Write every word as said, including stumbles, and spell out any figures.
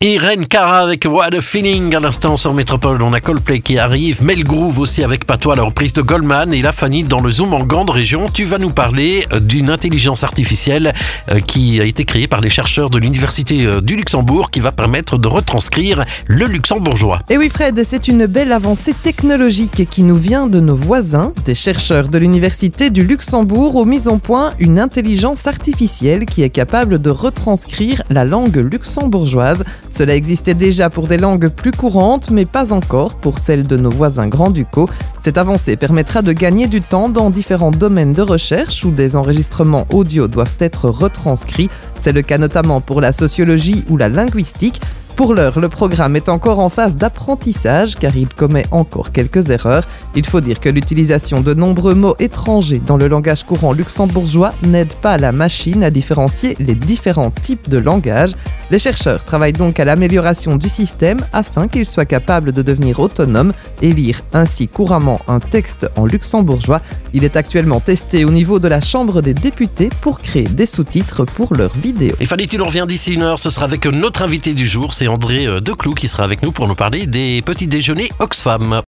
Irene Cara avec What a Feeling. À l'instant sur Métropole, on a Coldplay qui arrive, Mel Groove aussi avec Patois, la reprise de Goldman. Et là, Fanny, dans le Zoom en grande région, tu vas nous parler d'une intelligence artificielle qui a été créée par les chercheurs de l'Université du Luxembourg, qui va permettre de retranscrire le luxembourgeois. Et oui Fred, c'est une belle avancée technologique qui nous vient de nos voisins. Des chercheurs de l'Université du Luxembourg ont mis au point une intelligence artificielle qui est capable de retranscrire la langue luxembourgeoise. Cela existait déjà pour des langues plus courantes, mais pas encore pour celles de nos voisins grand-ducaux. Cette avancée permettra de gagner du temps dans différents domaines de recherche où des enregistrements audio doivent être retranscrits. C'est le cas notamment pour la sociologie ou la linguistique. Pour l'heure, le programme est encore en phase d'apprentissage car il commet encore quelques erreurs. Il faut dire que l'utilisation de nombreux mots étrangers dans le langage courant luxembourgeois n'aide pas la machine à différencier les différents types de langage. Les chercheurs travaillent donc à l'amélioration du système afin qu'il soit capable de devenir autonome et lire ainsi couramment un texte en luxembourgeois. Il est actuellement testé au niveau de la Chambre des députés pour créer des sous-titres pour leurs vidéos. Et Fanny, tu nous reviens d'ici une heure, ce sera avec notre invité du jour, c'est André Declou qui sera avec nous pour nous parler des petits déjeuners Oxfam.